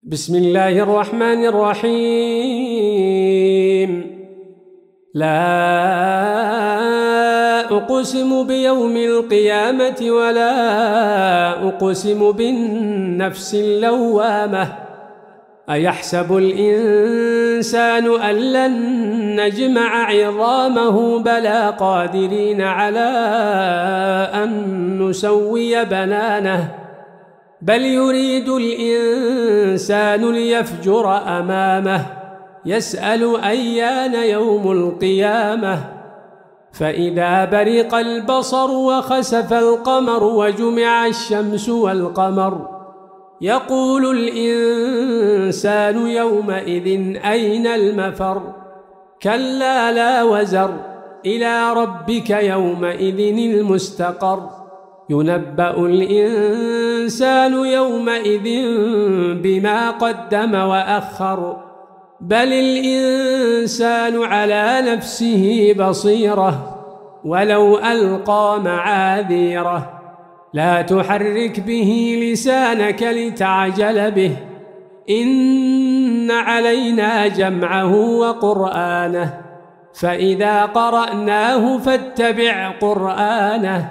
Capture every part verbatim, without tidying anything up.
بسم الله الرحمن الرحيم. لا أقسم بيوم القيامة ولا أقسم بالنفس اللوامة. أيحسب الإنسان أن لن نجمع عظامه بلى قادرين على أن نسوي بنانه بل يريد الإنسان ليفجر أمامه يسأل أيان يوم القيامة. فإذا برق البصر وخسف القمر وجمع الشمس والقمر يقول الإنسان يومئذ أين المفر كلا لا وزر إلى ربك يومئذ المستقر ينبأ الإنسان يومئذ بما قدم وأخر بل الإنسان على نفسه بصيرة ولو ألقى معاذيره لا تحرك به لسانك لتعجل به إن علينا جمعه وقرآنه فإذا قرأناه فاتبع قرآنه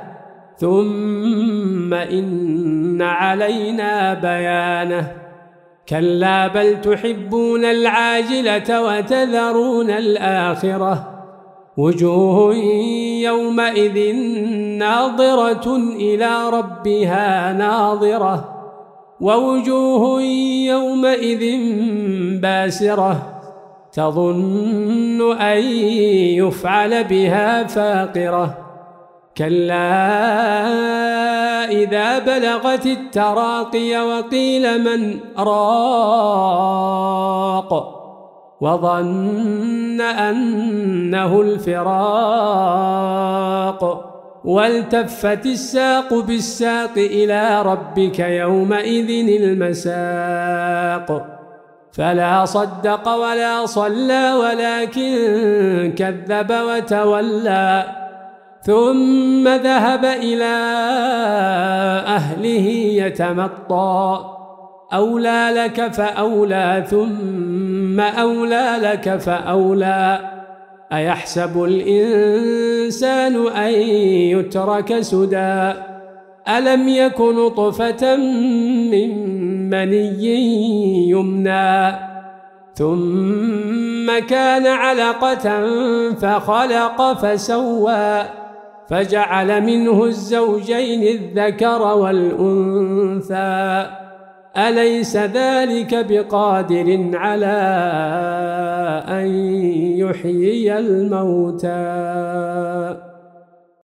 ثم إن علينا بيانه كلا بل تحبون العاجلة وتذرون الآخرة وجوه يومئذ ناظرة إلى ربها ناظرة ووجوه يومئذ باسرة تظن أن يفعل بها فاقرة كلا إذا بلغت التراقي وقيل من راق وظن أنه الفراق والتفت الساق بالساق إلى ربك يومئذ المساق فلا صدق ولا صلى ولكن كذب وتولى ثم ذهب إلى أهله يتمطى أولى لك فأولى ثم أولى لك فأولى أيحسب الإنسان أن يترك سدى ألم يك نطفة من مني يمنى ثم كان علقة فخلق فسوى فجعل منه الزوجين الذكر والأنثى أليس ذلك بقادر على أن يحيي الموتى